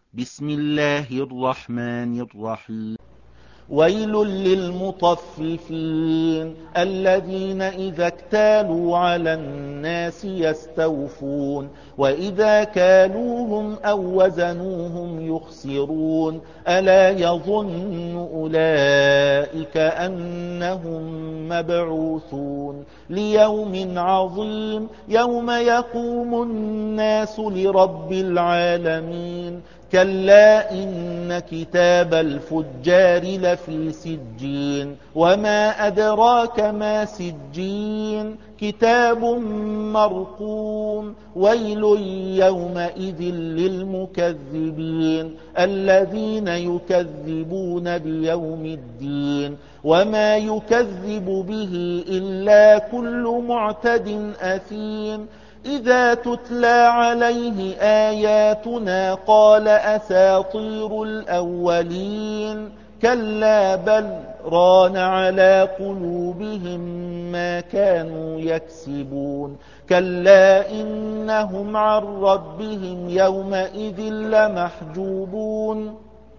بسم الله الرحمن الرحيم. ويل للمطففين الذين إذا اكتالوا على الناس يستوفون وإذا كالوهم أو وزنوهم يخسرون ألا يظن أولئك أنهم مبعوثون ليوم عظيم يوم يقوم الناس لرب العالمين كلا إن كتاب الفجار لفي سجين وما أدراك ما سجين كتاب مرقوم ويل يومئذ للمكذبين الذين يكذبون بيوم الدين وما يكذب به إلا كل معتد أثيم إذا تتلى عليه آياتنا قال أساطير الأولين كلا بل ران على قلوبهم ما كانوا يكسبون كلا إنهم عن ربهم يومئذ لمحجوبون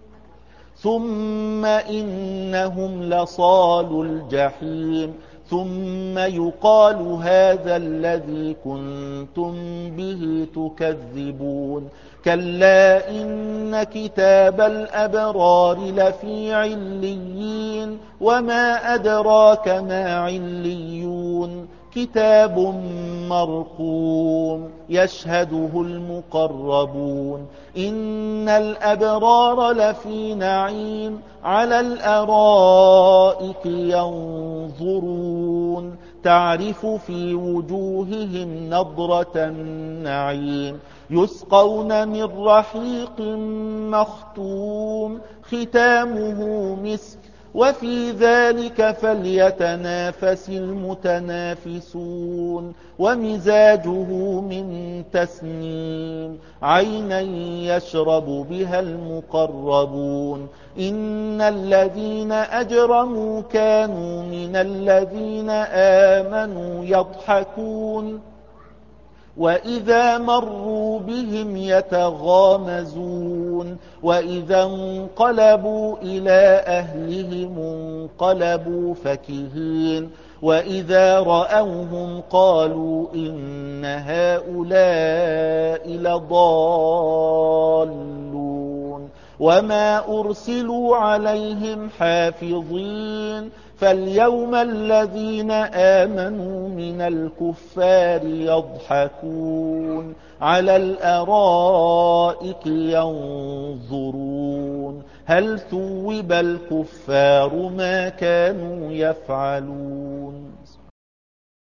ثم إنهم لصالوا الجحيم ثم يقال هذا الذي كنتم به تكذبون كلا إن كتاب الأبرار لفي عليين وما أدراك ما عليون كتاب مرقوم يشهده المقربون إن الأبرار لفي نعيم على الأرائك ينظرون تعرف في وجوههم نضرة النعيم يسقون من رحيق مختوم ختامه مسك وفي ذلك فليتنافس المتنافسون ومزاجه من تسنيم عينا يشرب بها المقربون إن الذين أجرموا كانوا من الذين آمنوا يضحكون وإذا مروا بهم يتغامزون وإذا انقلبوا إلى أهلهم انقلبوا فكهين وإذا رأوهم قالوا إن هؤلاء لضالون وما أرسلوا عليهم حافظين فاليوم الذين آمنوا من الكفار يضحكون على الأرائك ينظرون هل ثوب الكفار ما كانوا يفعلون.